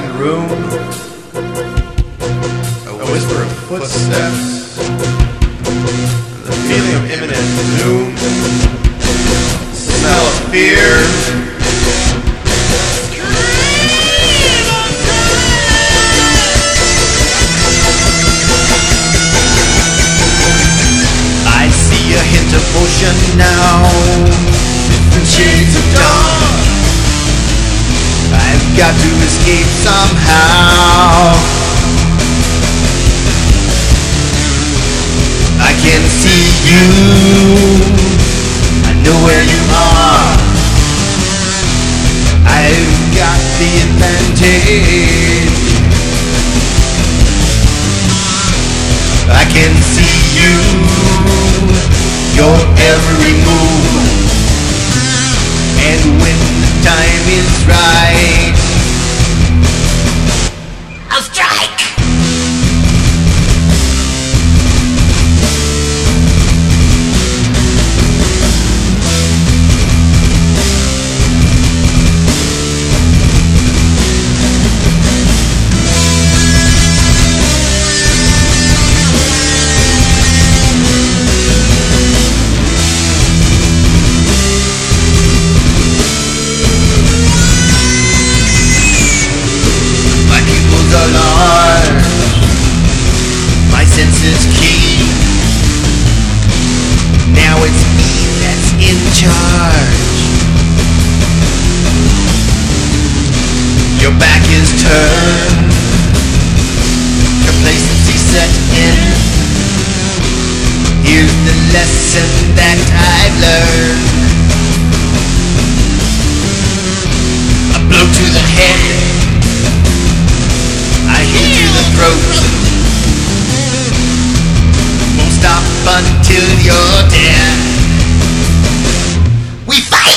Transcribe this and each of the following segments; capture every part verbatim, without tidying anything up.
darkened room, a whisper of footsteps, the feeling of imminent doom, the smell of fear. I see a hint of motion now, different shades of dawn. I've got to escape somehow. I can see you, I know where you are. I've got the advantage. I can see you, your every move. And when the time is right, I'll strike! My senses keen. Now it's me that's in charge. Your back is turned, complacency set in. Here's the lesson that I've learned. A blow to the head, I hit you the throat. Won't stop until you're dead. We fight!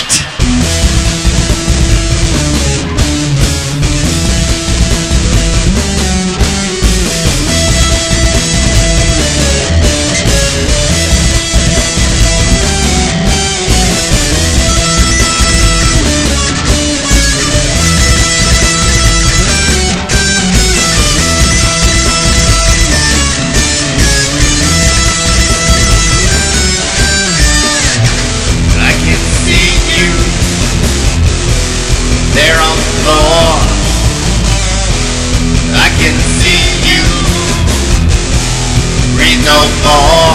I can see you, breathe no more.